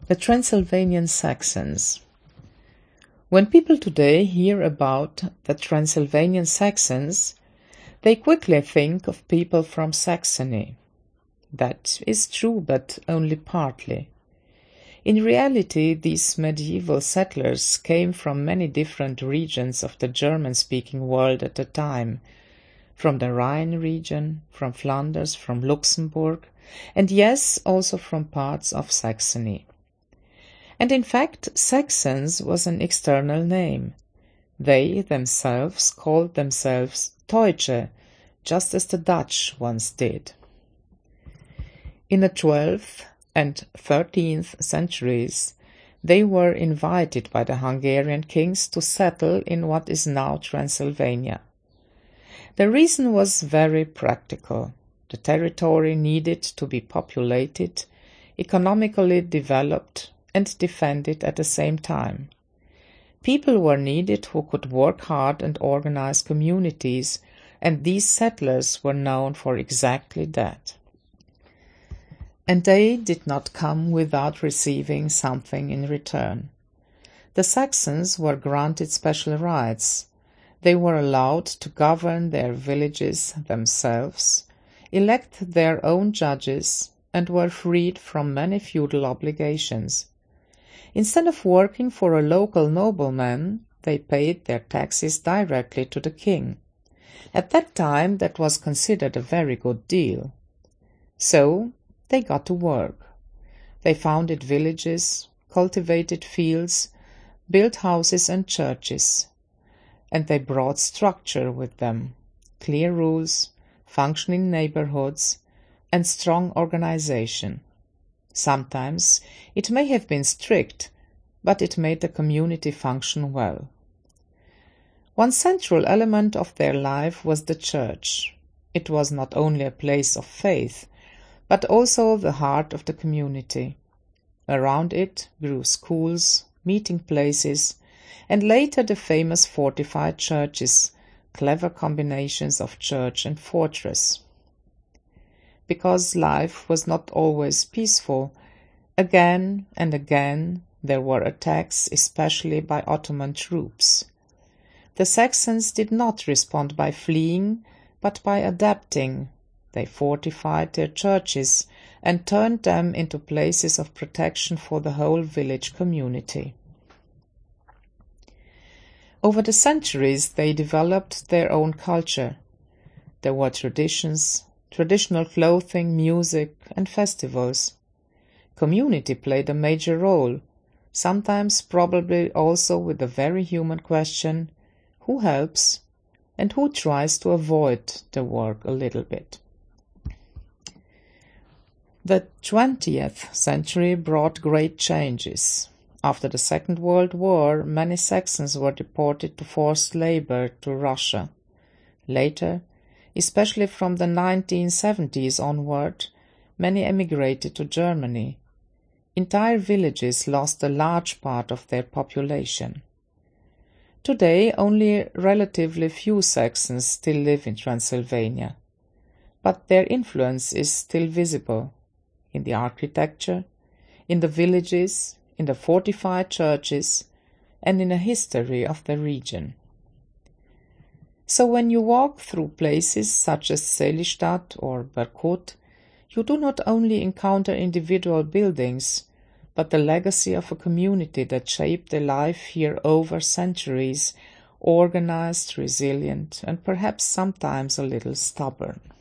The Transylvanian Saxons. When people today hear about the Transylvanian Saxons, they quickly think of people from Saxony. That is true, but only partly. In reality, these medieval settlers came from many different regions of the German-speaking world at the time, from the Rhine region, from Flanders, from Luxembourg, and yes, also from parts of Saxony. And in fact, Saxons was an external name. They themselves called themselves Deutsche, just as the Dutch once did. In the 12th and 13th centuries, they were invited by the Hungarian kings to settle in what is now Transylvania. The reason was very practical. The territory needed to be populated, economically developed, and defended at the same time. People were needed who could work hard and organize communities, and these settlers were known for exactly that. And they did not come without receiving something in return. The Saxons were granted special rights. They were allowed to govern their villages themselves, elect their own judges, and were freed from many feudal obligations. Instead of working for a local nobleman, they paid their taxes directly to the king. At that time, that was considered a very good deal. So, they got to work. They founded villages, cultivated fields, built houses and churches. And they brought structure with them, clear rules, functioning neighborhoods, and strong organization. Sometimes it may have been strict, but it made the community function well. One central element of their life was the church. It was not only a place of faith, but also the heart of the community. Around it grew schools, meeting places, and later the famous fortified churches, clever combinations of church and fortress. Because life was not always peaceful, again and again there were attacks, especially by Ottoman troops. The Saxons did not respond by fleeing, but by adapting. They fortified their churches and turned them into places of protection for the whole village community. Over the centuries, they developed their own culture. There were traditions, traditional clothing, music, and festivals. Community played a major role, sometimes probably also with the very human question, who helps and who tries to avoid the work a little bit. The 20th century brought great changes. After the Second World War, many Saxons were deported to forced labor to Russia. Later, especially from the 1970s onward, many emigrated to Germany. Entire villages lost a large part of their population. Today, only relatively few Saxons still live in Transylvania, but their influence is still visible in the architecture, in the villages, in the fortified churches, and in the history of the region. So when you walk through places such as Selistadt or Berkut, you do not only encounter individual buildings, but the legacy of a community that shaped their life here over centuries, organized, resilient, and perhaps sometimes a little stubborn.